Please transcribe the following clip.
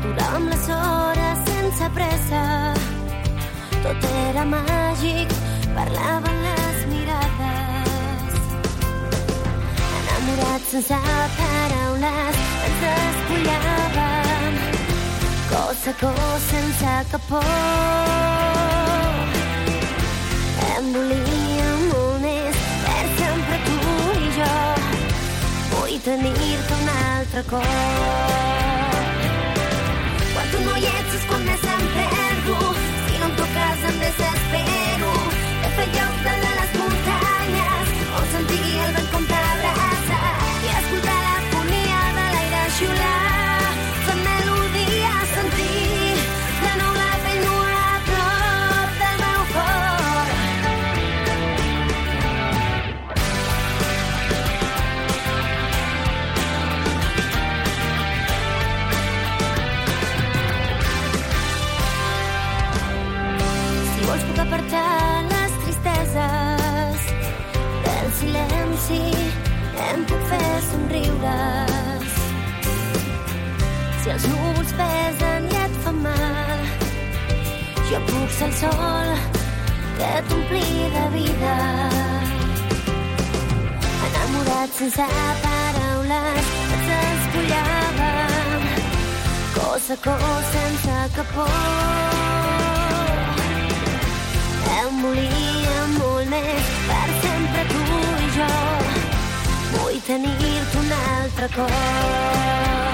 Duràvem les hores sense pressa, tot era màgic, parlaven les mirades. Enamorats sense paraules, ens despullàvem, cos a cos sense cap por. Em volia molt més, per sempre tu i jo. Vull tenir-te un altre cop. Quan tu no hi ets és quan més em perdo. Si no em toques em desespero. De fer lloc dalt de les muntanyes, on sentir el vent com t'abraça i escoltar la fonia de l'aire xiular. Fa melodia sentir de nou la pell nua a prop del meu cor. Si vols puc apartar les tristeses del silenci, em puc fer somriures. Si els núvols pesen i et fan mal, jo puc ser el sol que t'ompli de vida. Enamorats sense paraules, ens despullàvem, cos a cos sense cap por. Em volia molt més, per sempre tu i jo. Vull tenir-te un altre cop.